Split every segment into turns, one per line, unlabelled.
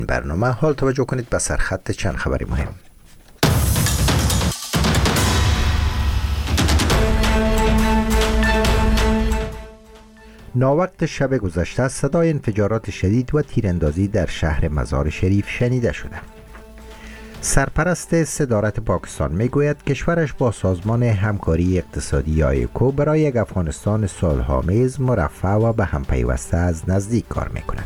برنامه حال توجه کنید به سرخط چند خبری مهم. ناوقت شب گذشته صدای انفجارات شدید و تیراندازی در شهر مزار شریف شنیده شده. سرپرست صدارت پاکستان میگوید کشورش با سازمان همکاری اقتصادی ایکو برای یک افغانستان صلح‌آمیز، مرفه و به هم پیوسته از نزدیک کار میکند.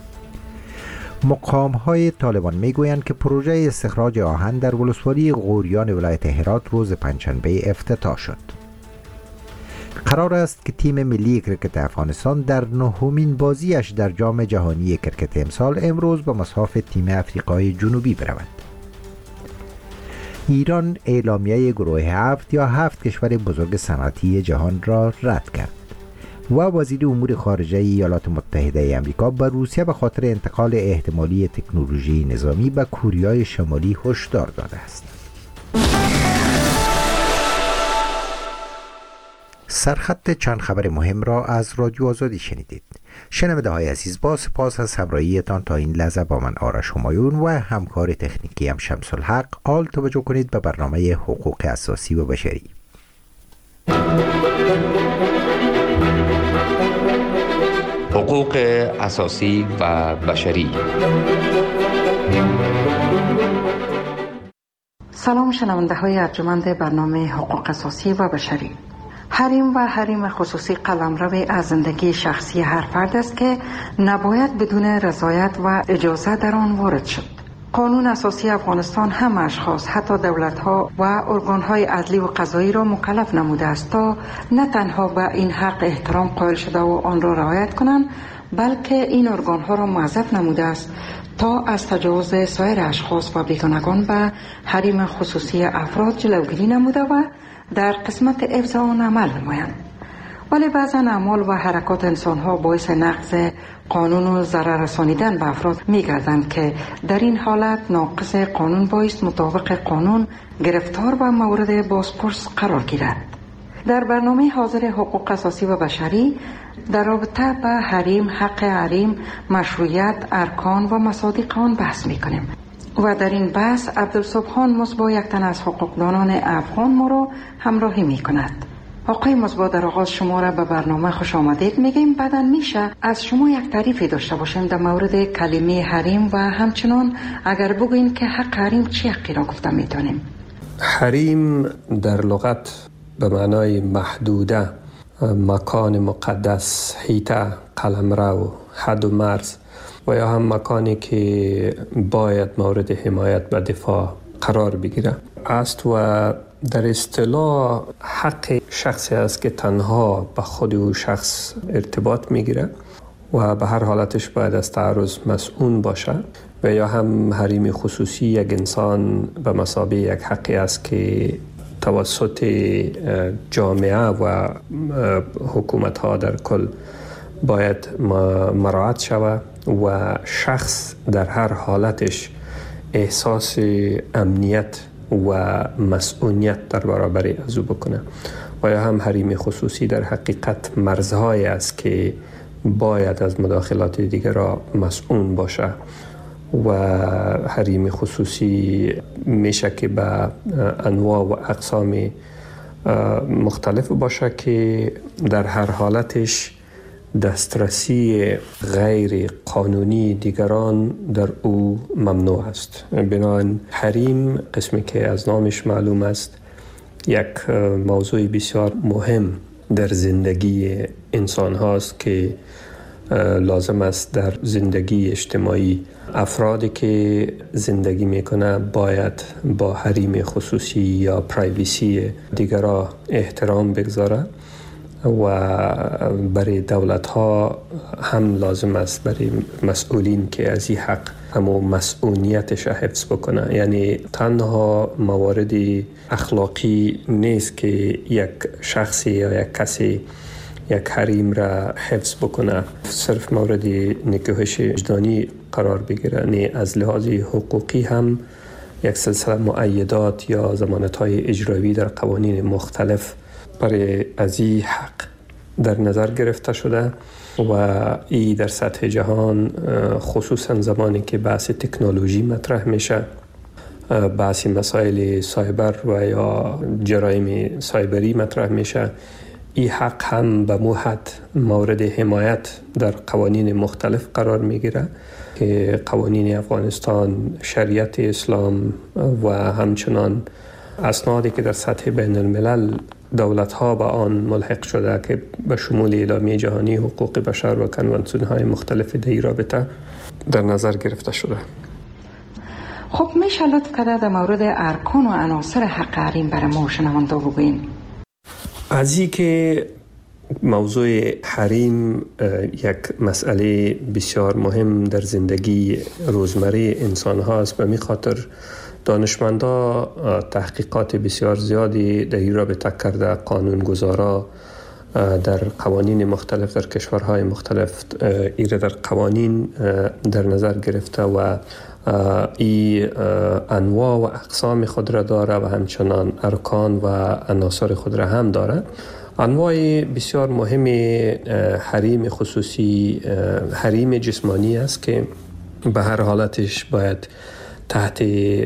مقام‌های طالبان میگویند که پروژه استخراج آهن در ولسوالی غوریان ولایت هرات روز پنجشنبه افتتاح شد. قرار است که تیم ملی کرکت افغانستان در نهمین بازیش در جام جهانی کرکت امسال امروز به مصاف تیم آفریقای جنوبی برود. ایران اعلامیه گروه 7 یا 7 کشور بزرگ صنعتی جهان را رد کرد و وزیر امور خارجه ایالات متحده آمریکا به روسیه به خاطر انتقال احتمالی تکنولوژی نظامی به کوریای شمالی هشدار داده است. سرخط چند خبر مهم را از رادیو آزادی شنیدید. شنونده های عزیز، با سپاس از همراهیتان تا این لحظه با من آرش همایون و همکار تکنیکی هم شمس الحق. حال توجه کنید به برنامه حقوق اساسی و بشری.
حقوق اساسی و بشری.
سلام شنونده های ارجمند برنامه حقوق اساسی و بشری. حریم و حریم خصوصی قلمرو از زندگی شخصی هر فرد است که نباید بدون رضایت و اجازه در آن وارد شد. قانون اساسی افغانستان هم اشخاص، حتی دولت‌ها و ارگان‌های عدلی و قضایی را مکلف نموده است تا نه تنها به این حق احترام قائل شده و آن را رعایت کنند، بلکه این ارگان‌ها را موظف نموده است تا از تجاوز سایر اشخاص و بیگانگان به حریم خصوصی افراد جلوگیری نموده و در قسمت حفظ آن عمل نمایند. ولی بعضا اعمال و حرکات انسان‌ها باعث نقض قانون و ضرر رسانیدن به افراد می‌گردند که در این حالت ناقض قانون باعث مطابق قانون گرفتار و مورد بازپرس قرار گیرد. در برنامه حاضر حقوق اساسی و بشری در رابطه به حریم، حق حریم، مشروعیت، ارکان و مصادیق آن بحث می‌کنیم. و در این بحث عبدالسبحان مصباح، یک تن از حقوقدانان افغان، ما را همراهی می کند. آقای مصباح، در آغاز شما را به برنامه خوش آمدید میگیم. بعداً میشه از شما یک تعریفی داشته باشیم در مورد کلمه حریم و همچنان اگر بگوین که حق حریم چی حقی را گفته میتونیم؟
حریم در لغت به معنای محدوده، مکان مقدس، حیطه، قلمرو، حد و مرز و یا هم مکانی که باید مورد حمایت و دفاع قرار بگیره است و در اصطلاح حق شخصی است که تنها به خود او شخص ارتباط میگیره و به هر حالتش باید از تعرض مسئول باشه و یا هم حریم خصوصی یک انسان به مثابه یک حقی است که توسط جامعه و حکومت ها در کل باید مراعات شود و شخص در هر حالتش احساس امنیت و مسئولیت در برابر از او بکنه و یا هم حریم خصوصی در حقیقت مرزهای است که باید از مداخلات دیگر را مسئول باشه و حریم خصوصی میشه که به انواع و اقسام مختلف باشه که در هر حالتش دسترسی غیر قانونی دیگران در او ممنوع است. بنابراین حریم، قسمی که از نامش معلوم است، یک موضوع بسیار مهم در زندگی انسان هاست که لازم است در زندگی اجتماعی افرادی که زندگی میکنه باید با حریم خصوصی یا پرایویسی دیگران احترام بگذاره و برای دولت ها هم لازم است برای مسئولین که از این حق همو مسئولیتش حفظ بکنه. یعنی تنها موارد اخلاقی نیست که یک شخصی یا یک کسی یک حریم را حفظ بکنه، صرف مورد نکوهش وجدانی قرار بگیره، نه از لحاظ حقوقی هم یک سلسله مؤیدات یا ضمانت‌های اجرایی در قوانین مختلف برای از این حق در نظر گرفته شده و این در سطح جهان خصوصا زمانی که بحث تکنولوژی مطرح میشه، بحث مسائل سایبر و یا جرایم سایبری مطرح میشه، این حق هم به موحد مورد حمایت در قوانین مختلف قرار میگیره که قوانین افغانستان، شریعت اسلام و همچنان اسنادی که در سطح بین الملل دولت ها به آن ملحق شده که به شمول اعلامیه جهانی حقوق بشر و کنوانسیون های مختلف در این رابطه در نظر گرفته شده.
خب میشه لطف کرده در مورد ارکان و عناصر حق حریم برای ما شنونده بگوین؟
از این که موضوع حریم یک مسئله بسیار مهم در زندگی روزمره انسان هاست، به می خاطر دانشمندا تحقیقات بسیار زیادی در این رابطه کرده. قانونگذارا در قوانین مختلف در کشورهای مختلف ایره در قوانین در نظر گرفته و این انواع و اقسام خود را داره و همچنان ارکان و عناصر خود را هم داره. انواع بسیار مهم حریم خصوصی حریم جسمانی است که به هر حالتش باید تحت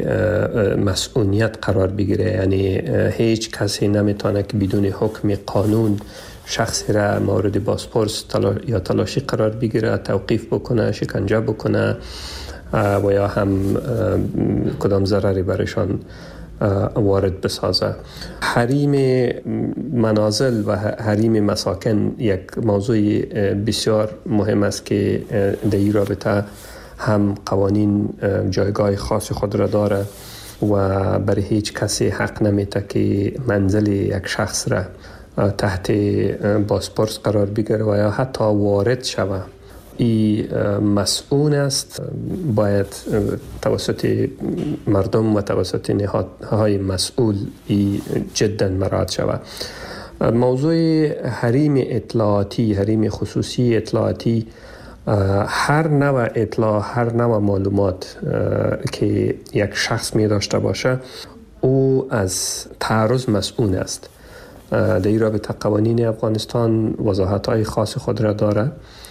مسئولیت قرار بگیره، یعنی هیچ کسی نمیتونه که بدون حکم قانون شخصی را مورد بازپرس یا تلاشی قرار بگیره، توقیف بکنه، شکنجه بکنه و یا هم کدام ضرری برشان وارد بسازه. حریم منازل و حریم مساکن یک موضوع بسیار مهم است که در این رابطه هم قوانین جایگاه خاص خود را داره و برای هیچ کسی حق نمیده که منزل یک شخص را تحت بازپرس قرار بگیره و یا حتی وارد شوه. این مسئول است، باید توسط مردم و توسط نهادهای مسئول جدا مراعات شود. موضوع حریم اطلاعاتی، حریم خصوصی اطلاعاتی، هر نوع اطلاع، هر نوع معلومات که یک شخص می داشته باشه او از تعرض مسئول است. در این رابطه قوانین افغانستان وضاحت‌های خاص خود را داره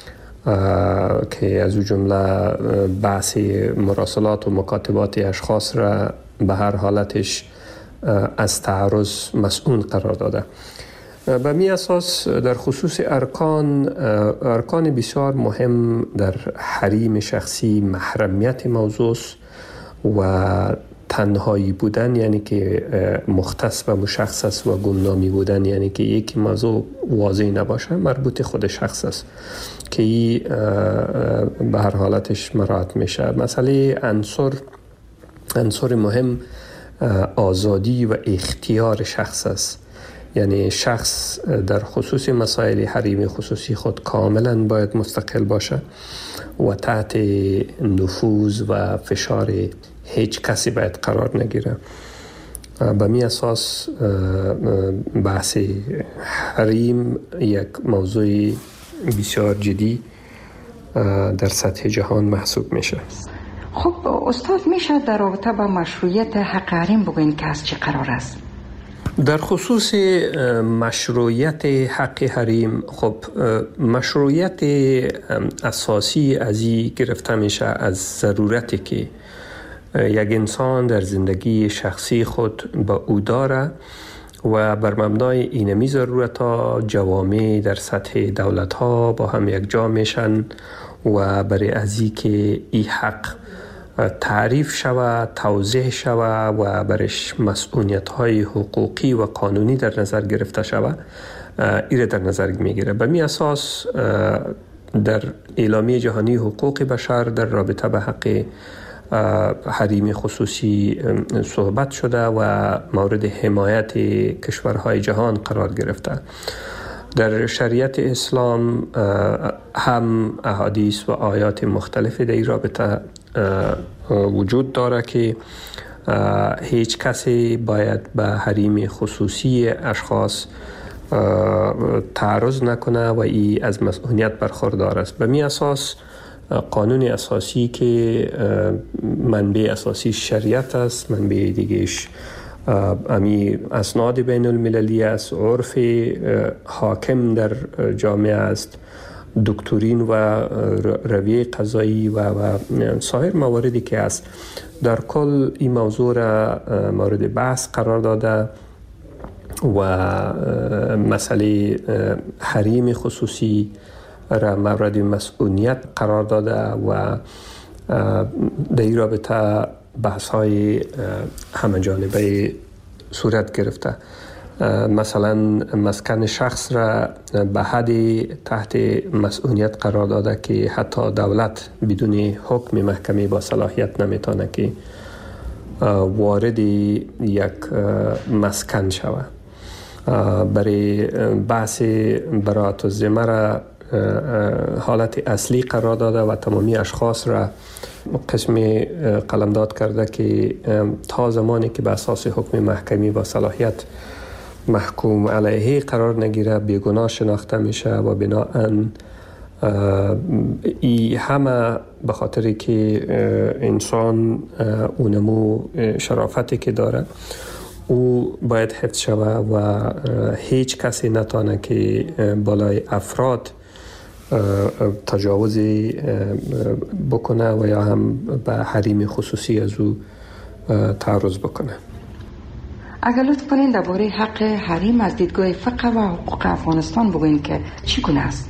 که از اون جمله بحث مراسلات و مکاتبات اشخاص را به هر حالتش از تعرض مسئول قرار داده. به می اساس در خصوص ارکان بسیار مهم در حریم شخصی محرمیت موضوع و تنهایی بودن، یعنی که مختص و مشخص و گمنامی بودن، یعنی که یک موضوع واضح نباشه، مربوط خود شخص است که این به هر حالتش مراعات میشه. مسئله عنصر مهم آزادی و اختیار شخص است، یعنی شخص در خصوص مسائل حریم خصوصی خود کاملا باید مستقل باشه و تحت نفوذ و فشار هیچ کسی باید قرار نگیره. به می اساس بحث حریم یک موضوع بسیار جدی در سطح جهان محسوب میشه.
خب استاد میشه در رابطه با مشروعیت حق حریم بگوین که از چه قرار است؟
در خصوص مشروعیت حق حریم، خب مشروعیت اساسی از این گرفته میشه از ضرورتی که یک انسان در زندگی شخصی خود با او داره و بر مبنای اینمی ضرورت ها جوامع در سطح دولت ها با هم یک جا میشن و برای ازی که این حق تعریف شود، توضیح شود و برش مسئولیت های حقوقی و قانونی در نظر گرفته شود، ایره در نظر میگیره. به می اساس در اعلامیه جهانی حقوق بشر در رابطه به حق حریم خصوصی صحبت شده و مورد حمایت کشورهای جهان قرار گرفته. در شریعت اسلام هم احادیث و آیات مختلف در این رابطه وجود داره که هیچ کسی باید به حریم خصوصی اشخاص تعرض نکنه و این از مسئولیت برخوردار است. به می اساس قانون اساسی که منبع اساسی شریعت است، منبع دیگهش امی اسناد بین المللی است، عرف حاکم در جامعه است دکترین و رویه قضایی و سایر مواردی که است. در کل این موضوع را مورد بحث قرار داده و مسئله حریم خصوصی را مورد مسئولیت قرار داده و در این رابطه بحث های همه جانبه صورت گرفته. مثلا مسکن شخص را به حد تحت مسئولیت قرار داده که حتی دولت بدون حکم محکمه با صلاحیت نمیتونه که وارد یک مسکن شود. برای بحث براءت الذمه را حالت اصلی قرار داده و تمامی اشخاص را قسم قلمداد کرده که تا زمانی که به اساس حکم محکمی با صلاحیت محکوم علیه قرار نگیره بیگناه شناخته میشه و بناهن ای همه به خاطر که انسان اونمو شرافتی که داره او باید حفظ شوه و هیچ کسی نتانه که بالای افراد تجاوزی بکنه و یا هم به حریم خصوصی از او تعرض بکنه.
اگر لطف کنین درباره حق حریم از دیدگاه فقه و حقوق افغانستان بگوین که چگونه است؟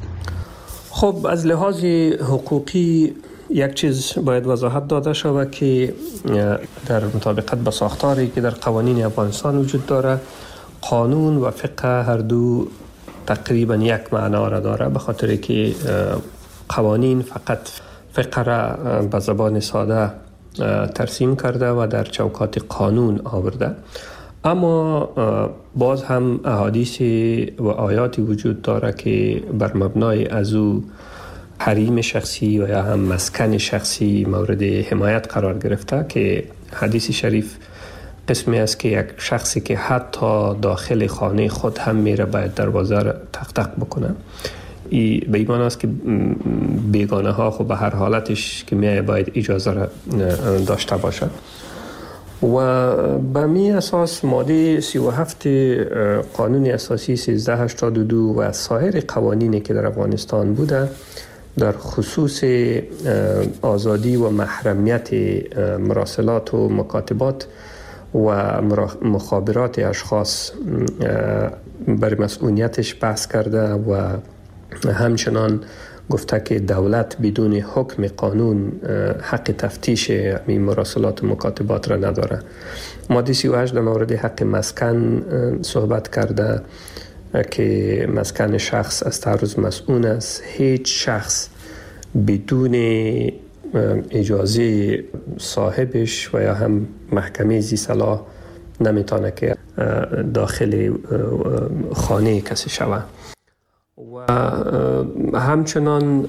خب از لحاظ حقوقی یک چیز باید وضاحت داده شود که در مطابقت با ساختاری که در قوانین افغانستان وجود داره، قانون و فقه هر دو تقریبا یک معنا را داره، به خاطر که قوانین فقط فقه را به زبان ساده ترسیم کرده و در چوکات قانون آورده، اما باز هم احادیث و آیاتی وجود داره که بر مبنای از او حریم شخصی و یا هم مسکن شخصی مورد حمایت قرار گرفته، که حدیث شریف قسمی است که یک شخصی که حتی داخل خانه خود هم میره باید دروازه را تق تق بکنه. ای به ایمان است که بیگانه ها خب به هر حالتش که میای باید اجازه را داشته باشد. و به می اساس ماده 37 قانون اساسی 1382 و سایر قوانینی که در افغانستان بوده در خصوص آزادی و محرمیت مراسلات و مکاتبات و مخابرات اشخاص بر مسئولیتش بحث کرده و همچنان گفته که دولت بدون حکم قانون حق تفتیش این مراسلات و مکاتبات را نداره. ماده 38 در مورد حق مسکن صحبت کرده که مسکن شخص از تعرض مسئول است. هیچ شخص بدون اجازه صاحبش و یا هم محکمه ذی صلاح نمیتونه که داخل خانه کسی شود. و همچنان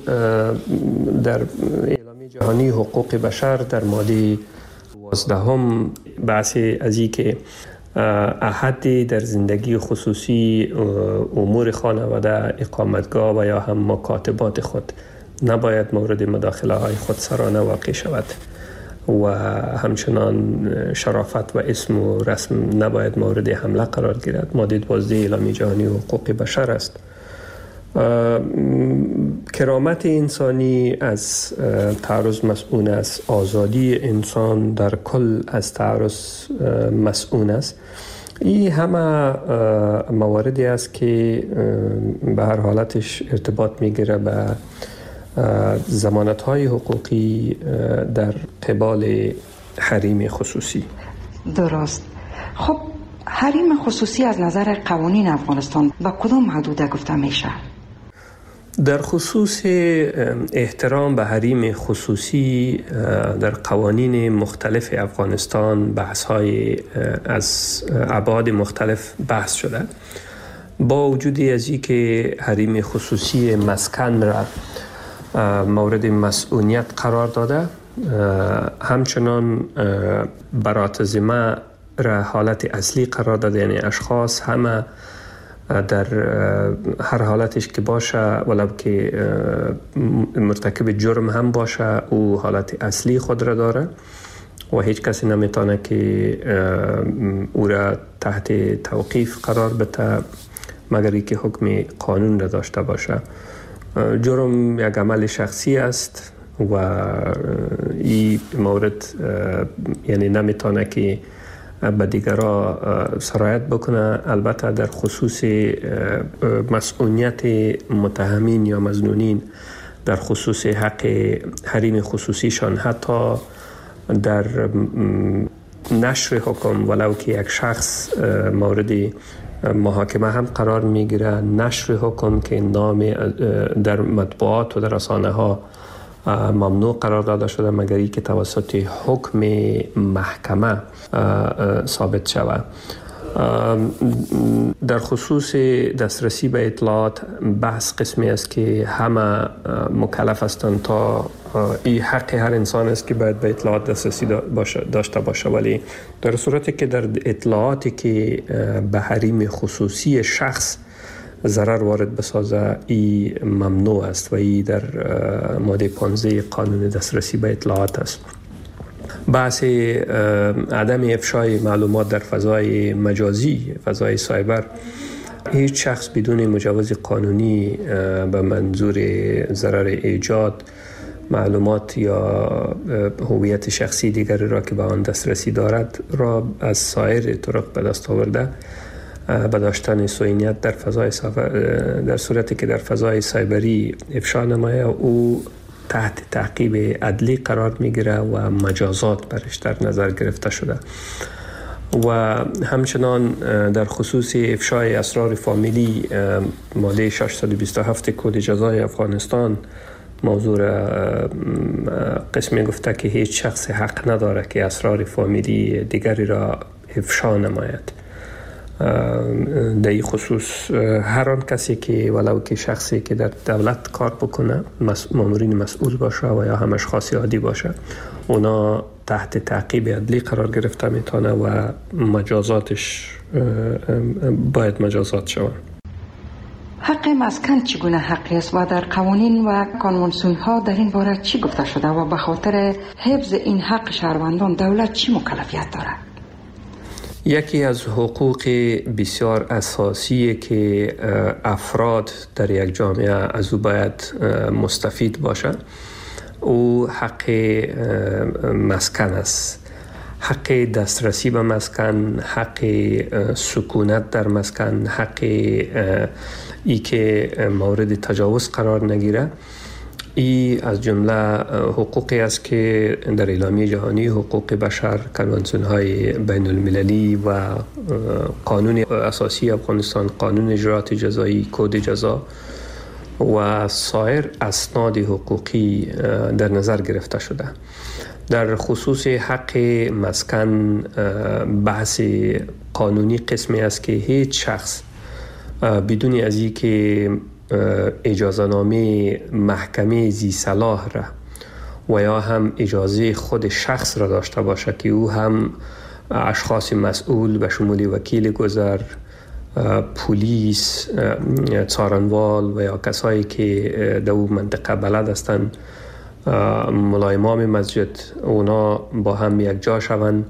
در اعلامیه جهانی حقوق بشر در ماده 12 بحث از این که احدی در زندگی خصوصی امور خانواده، اقامتگاه و یا هم مکاتبات خود نباید مورد مداخله های خودسرانه واقع شود و همچنان شرافت و اسم و رسم نباید مورد حمله قرار گیرد. ماده 12 اعلامیه جهانی حقوق بشر است. کرامت انسانی از تعرض مسئول است. آزادی انسان در کل از تعرض مسئول است. این همه مواردی است که به هر حالتش ارتباط میگیره به ضمانت‌های حقوقی در قبال حریم خصوصی.
درست. خب حریم خصوصی از نظر قوانین افغانستان به کدام حدود گفته میشه؟
در خصوص احترام به حریم خصوصی در قوانین مختلف افغانستان بحث‌های از ابعاد مختلف بحث شده. با وجود از این که حریم خصوصی مسکن را مورد مسئولیت قرار داده، همچنان براءت الذمه را حالت اصلی قرار داده، یعنی اشخاص همه در هر حالتش که باشه ولو که مرتکب جرم هم باشه او حالت اصلی خود را داره و هیچ کسی نمیتونه که او را تحت توقیف قرار بده مگر اینکه حکم قانون را داشته باشه. جرم یک عمل شخصی است و این مورد یعنی نمیتونه که به دیگرها سرایت بکنه. البته در خصوص مسئولیت متهمین یا مظنونین در خصوص حق حریم خصوصیشان، حتی در نشر حکم ولو که یک شخص مورد محاکمه هم قرار میگیره، نشر حکم که نام در مطبوعات و در رسانه ها ممنوع قرار داده شده مگر ای که توسط حکم محکمه ثابت شود. در خصوص دسترسی به اطلاعات بحث قسمی است که همه مکلف هستند تا این حق هر انسان است که باید به اطلاعات دسترسی داشته باشه، ولی در صورتی که در اطلاعاتی که به حریم خصوصی شخص ضرر وارد بسازه این ممنوع است و این در ماده 15 قانون دسترسی به اطلاعات است. بحث عدم افشای معلومات در فضای مجازی، فضای سایبر، هیچ شخص بدون مجوز قانونی به منظور ضرر ایجاد معلومات یا هویت شخصی دیگری را که به آن دسترسی دارد را از سایر طرق به دست آورده به داشتن سوینیت در فضای در صورتی که در فضای سایبری افشا نمایه او تحت تعقیب عدلی قرار میگیره و مجازات برش در نظر گرفته شده. و همچنان در خصوص افشای اسرار فامیلی ماده 627 کد جزای افغانستان موضوع قسمی گفته که هیچ شخص حق نداره که اسرار فامیلی دیگری را افشا نماید. در این خصوص هر آن کسی که ولو که شخصی که در دولت کار بکنه، مامورین مسئول باشه و یا هم اشخاص عادی باشه، اونا تحت تعقیب عدلی قرار گرفته میتونه و مجازاتش باید مجازات شود.
حق مسکن چگونه حقی است و در قوانین و کنوانسیون ها در این باره چی گفته شده و به خاطر حفظ این حق شهروندان دولت چی مکلفیت دارد؟
یکی از حقوق بسیار اساسی که افراد در یک جامعه از او باید مستفید باشند او حق مسکن است. حق دسترسی به مسکن، حق سکونت در مسکن، حق ای که مورد تجاوز قرار نگیره. این از جمله حقوقی است که در اعلامیه جهانی حقوق بشر، کنوانسیون های بین المللی و قانون اساسی افغانستان، قانون اجرات جزایی، کد جزا و سایر اسناد حقوقی در نظر گرفته شده. در خصوص حق مسکن بحث قانونی قسمی است که هیچ شخص بدون از این که اجازه نامه محکمه ذی صلاح را و یا هم اجازه خود شخص را داشته باشه که او هم اشخاص مسئول به شمول وکیل گذر، پلیس، څارنوال و یا کسایی که در اون منطقه بلد هستند، ملا امام مسجد، اونا با هم یک جا شوند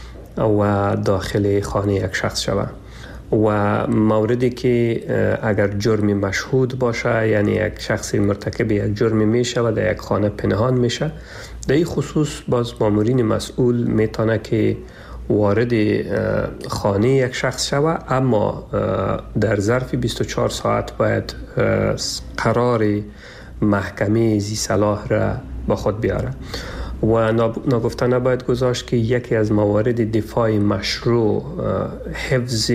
و داخل خانه یک شخص شوند. و موردی که اگر جرم مشهود باشه، یعنی یک شخص مرتکب یک جرم میشه و در یک خانه پنهان میشه، در این خصوص باز مامورین مسئول میتونه که وارد خانه یک شخص شود، اما در ظرف 24 ساعت باید قرار محکمه ذی صلاح را با خود بیاره. و ناگفته نباید گذاشت که یکی از موارد دفاع مشروع حفظ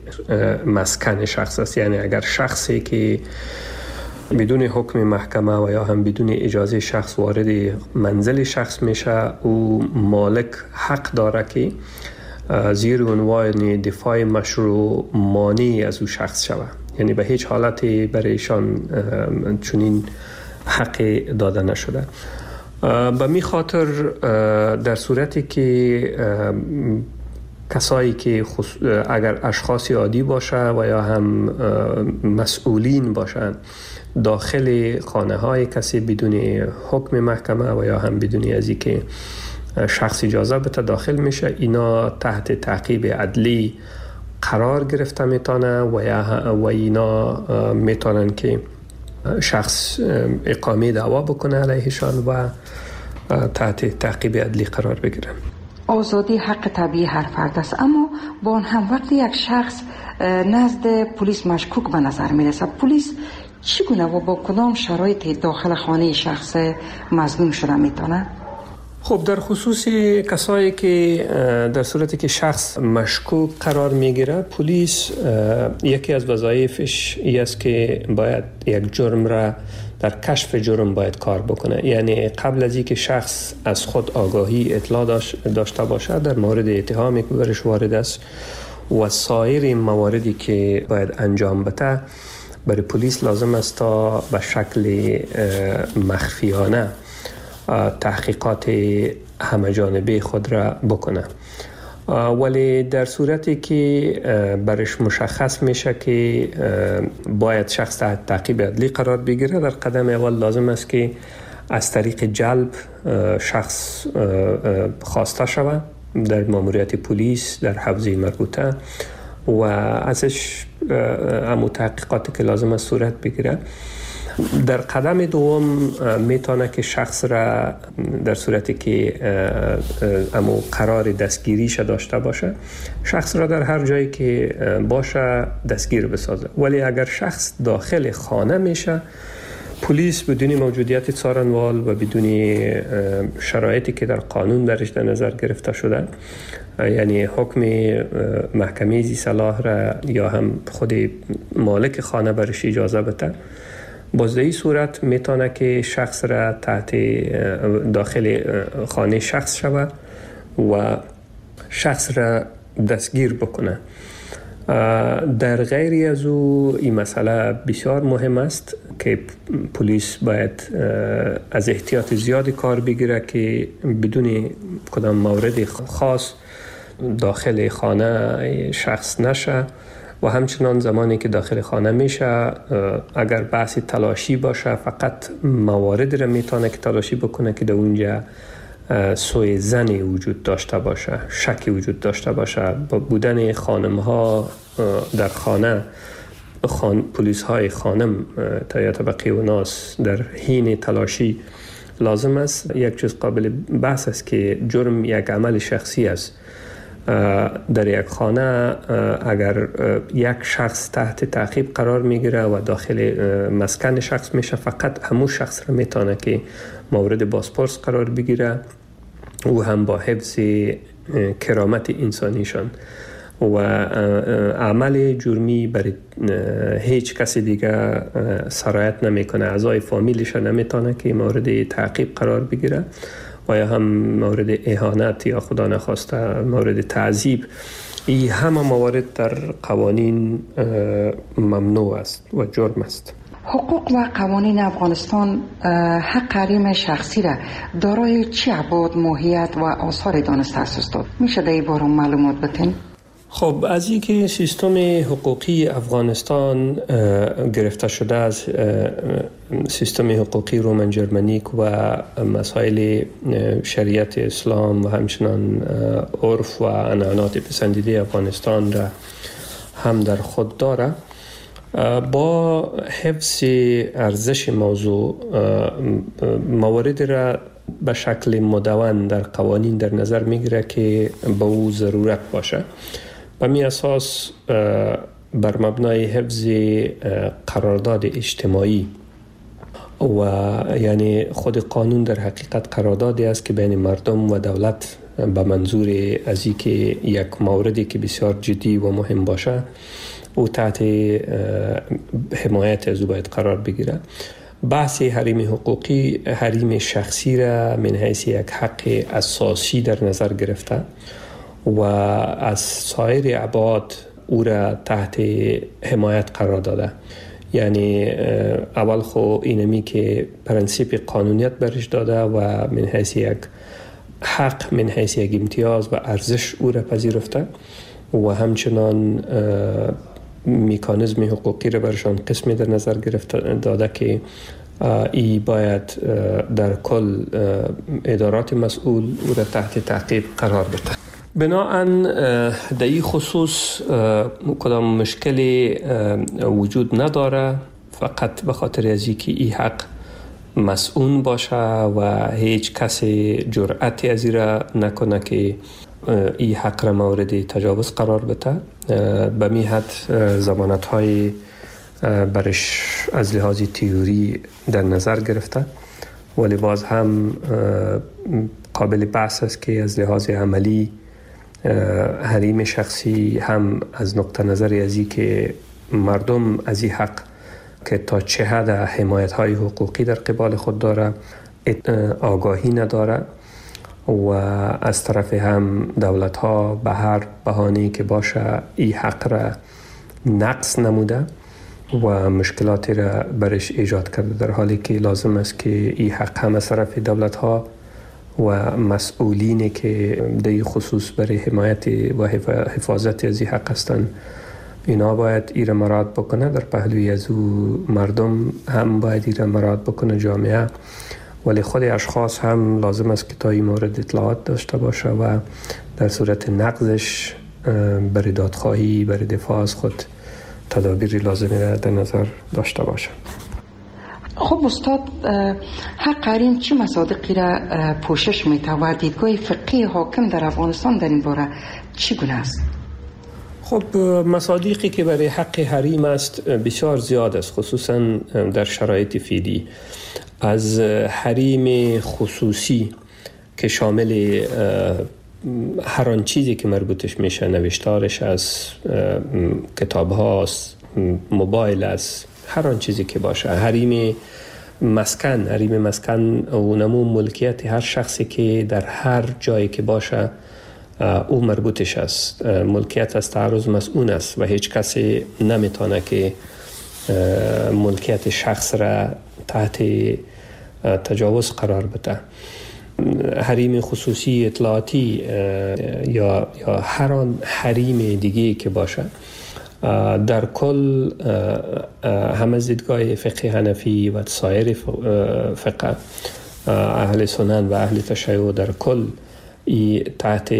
مسکن شخص است. یعنی اگر شخصی که بدون حکم محکمه و یا هم بدون اجازه شخص وارد منزل شخص میشه، او مالک حق داره که زیر عنوان دفاع مشروع مانع از او شخص شود. یعنی به هیچ حالتی برایشان چنین حق داده نشده. به می خاطر در صورتی که کسایی که اگر اشخاص عادی باشه و یا هم مسئولین باشند داخل خانه های کسی بدون حکم محکمه و یا هم بدون از اینکه شخص اجازه بده داخل میشه، اینا تحت تعقیب عدلی قرار گرفته میتونه و اینا میتونن که شخص اقامه دعوا بکنه علیهشان و تحت تعقیب عدلی قرار بگیره.
آزادی حق طبیعی هر فرد است، اما با آن هم وقتی یک شخص نزد پلیس مشکوک به نظر می رسد، پلیس چگونه و با کدام شرایط داخل خانه شخص مظنون شده میتونه؟
خب در خصوص کسایی که در صورتی که شخص مشکوک قرار میگیره، پلیس یکی از وظایفش است که باید یک جرم را در کشف جرم باید کار بکنه. یعنی قبل از اینکه شخص از خود آگاهی اطلاع داشته باشه در مورد اتهامی که برش وارد است و سایر مواردی که باید انجام بده، برای پلیس لازم است تا به شکل مخفیانه تحقیقات همه جانبه خود را بکنه. ولی در صورتی که برش مشخص میشه که باید شخص تحت تعقیب عدلی قرار بگیره، در قدم اول لازم است که از طریق جلب شخص خواسته شود در ماموریت پلیس در حوزه مربوطه و ازش همون تحقیقاتی که لازم است صورت بگیره. در قدم دوم میتونه که شخص را در صورتی که امو قرار دستگیریش داشته باشه، شخص را در هر جایی که باشه دستگیر بسازه. ولی اگر شخص داخل خانه میشه، پلیس بدون موجودیت څارنوال و بدون شرایطی که در قانون درش در نظر گرفته شده، یعنی حکم محکمه ذی صلاح را یا هم خود مالک خانه برش اجازه بده، باز در این صورت میتونه که شخص را تحت داخل خانه شخص شود و شخص را دستگیر بکنه. در غیر از او این مسئله بسیار مهم است که پلیس باید از احتیاط زیادی کار بگیره که بدون کدام مورد خاص داخل خانه شخص نشه و همچنان زمانی که داخل خانه میشه اگر بحث تلاشی باشه فقط موارد را میتونه که تلاشی بکنه که در اونجا سوء ظنی وجود داشته باشه، شکی وجود داشته باشه. با بودن خانم ها در خانه، پلیس های خانم تا طبقه و ناس در حین تلاشی لازم است. یک چیز قابل بحث است که جرم یک عمل شخصی است. در یک خانه اگر یک شخص تحت تعقیب قرار میگیره و داخل مسکن شخص میشه، فقط همون شخص را میتونه که مورد بازپرس قرار بگیره و هم با حفظ کرامت انسانیشان و عمل جرمی برای هیچ کسی دیگه سرایت نمیکنه. اعضای فامیلش نمیتونه که مورد تعقیب قرار بگیره و یا هم مورد اهانت یا خدا نخواسته مورد تعذیب. این همه موارد در قوانین ممنوع است و جرم است.
حقوق و قوانین افغانستان حق حریم شخصی را دارای چه ابعاد، ماهیت و آثار دانسته است؟ میشه در این باره معلومات بدین؟
خب از این که سیستم حقوقی افغانستان گرفته شده از سیستم حقوقی رومن جرمنیک و مسائل شریعت اسلام و همچنان عرف و عنعنات پسندیده افغانستان را هم در خود داره، با حفظ ارزش موضوع موارد را به شکل مدون در قوانین در نظر میگیره که به او ضرورت باشه. به می اساس بر مبنای حفظ قرارداد اجتماعی و یعنی خود قانون در حقیقت قراردادی است که بین مردم و دولت به منظور از اینکه یک موردی که بسیار جدی و مهم باشه او تحت حمایت از او باید قرار بگیره. بحث حریم حقوقی حریم شخصی را من حیث یک حق اساسی در نظر گرفته و از سایر ابعاد او را تحت حمایت قرار داده. یعنی اول خو اینمی که پرنسیپ قانونیت برش داده و من حیث یک حق، من حیث یک امتیاز و ارزش او را پذیرفته و همچنان مکانیزم حقوقی را برشان قسمی در نظر گرفته داده که ای باید در کل ادارات مسئول او را تحت تعقیب قرار بده. بناهن در این خصوص کدام مشکلی وجود نداره، فقط به خاطر از اینکه این حق مسئول باشه و هیچ کسی جرأتی از این را نکنه که این حق را مورد تجاوز قرار بده. به می حد ضمانت های برش از لحاظ تئوری در نظر گرفته، ولی باز هم قابل بحث است که از لحاظ عملی حریم شخصی هم از نقطه نظر ازی که مردم از این حق که تا چه حد حمایت های حقوقی در قبال خود داره آگاهی نداره، و از طرف هم دولت ها به هر بهانه‌ای که باشه این حق را نقص نموده و مشکلاتی را برش ایجاد کرده، در حالی که لازم است که این حق هم از طرف دولت ها و مسئولینی که در خصوص برای حمایت و حفاظت از این حق هستند اینا باید این را مراعات بکنه. در پهلوی از او مردم هم باید این را مراعات بکنه، جامعه، ولی خود اشخاص هم لازم است که تا این مورد اطلاعات داشته باشه و در صورت نقضش برای دادخواهی برای دفاع از خود تدابیری لازمی را در نظر داشته باشه.
خب استاد، حق حریم چه مصادیقی را پوشش میده و دیدگاه فقهی حاکم در افغانستان در این باره چگونه است؟
خب مصادیقی که برای حق حریم است بسیار زیاد است، خصوصا در شرایط فعلی. از حریم خصوصی که شامل هر آن چیزی که مربوطش میشه، نوشتارش از کتاب هاست، موبایل است، هر آن چیزی که باشه. حریم مسکن اونمو ملکیت هر شخصی که در هر جایی که باشه او مربوطش است. ملکیت از تعرض مسئول است و هیچ کسی نمیتونه که ملکیت شخص را تحت تجاوز قرار بده. حریم خصوصی اطلاعاتی یا هر آن حریم دیگه که باشه، در کل هم از دیدگاه فقه حنفی و سایر فقه اهل سنن و اهل تشیع در کل تحت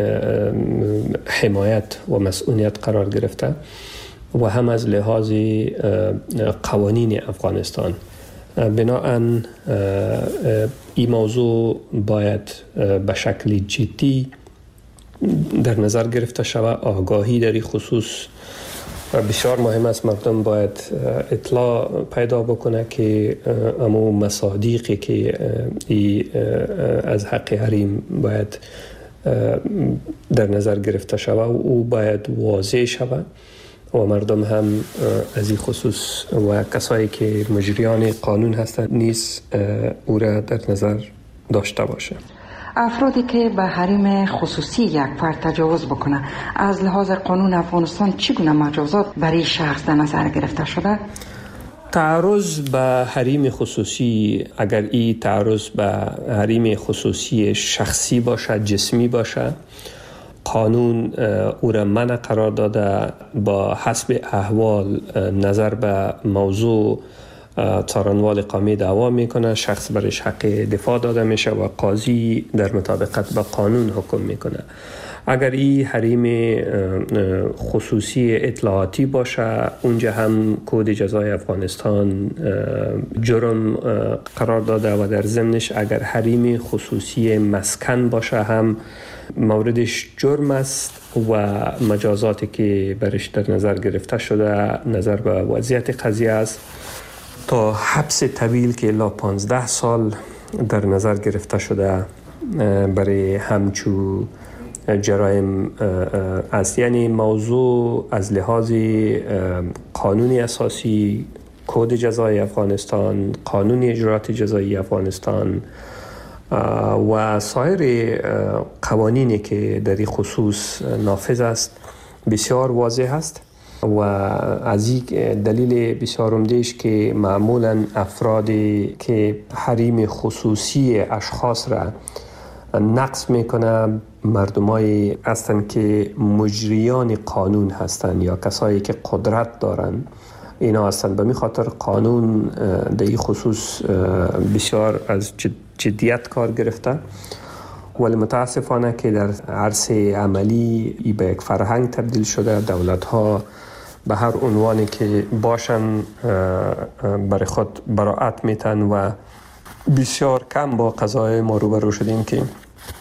حمایت و مسئولیت قرار گرفته، و هم از لحاظ قوانین افغانستان. بنابراین این موضوع باید به شکل جدی در نظر گرفته شود. آگاهی در این خصوص بسیار مهم است. مردم باید اطلاع پیدا بکنه که امو مصادیقی که از حق حریم باید در نظر گرفته شود و او باید واضح شود و مردم هم از این خصوص و کسایی که مجریان قانون هستند نیز او را در نظر داشته باشه.
افرادی که به حریم خصوصی یک فرد تجاوز بکنه، از لحاظ قانون افغانستان چگونه مجازات برای شخص در نظر گرفته شده؟
تعرض به حریم خصوصی، اگر این تعرض به حریم خصوصی شخصی باشه، جسمی باشه، قانون او را منع قرار داده. با حسب احوال نظر به موضوع څارنوال قومی دعوا میکنه، شخص برش حق دفاع داده میشه و قاضی در مطابقت با قانون حکم میکنه. اگر این حریم خصوصی اطلاعاتی باشه، اونجا هم کد جزای افغانستان جرم قرار داده و در ضمنش اگر حریم خصوصی مسکن باشه هم موردش جرم است و مجازاتی که برش در نظر گرفته شده نظر به وضعیت قضیه است تا حبس طویل که الا 15 سال در نظر گرفته شده برای همچو جرایم است. یعنی موضوع از لحاظ قانون اساسی، کد جزای افغانستان، قانون اجرات جزایی افغانستان و سایر قوانینی که در این خصوص نافذ است بسیار واضح است و از این دلیل بسیار عمده‌اش که معمولا افرادی که حریم خصوصی اشخاص را نقض میکنه مردمایی هستند که مجریان قانون هستند یا کسایی که قدرت دارند. اینا هستند. به می خاطر قانون در این خصوص بسیار از جدیت کار گرفته، ولی متاسفانه که در عرصه عملی ای به یک فرهنگ تبدیل شده. دولت ها به هر عنوانی که باشن برای خود براعت میتن و بسیار کم با قضایای ما روبرو شدیم که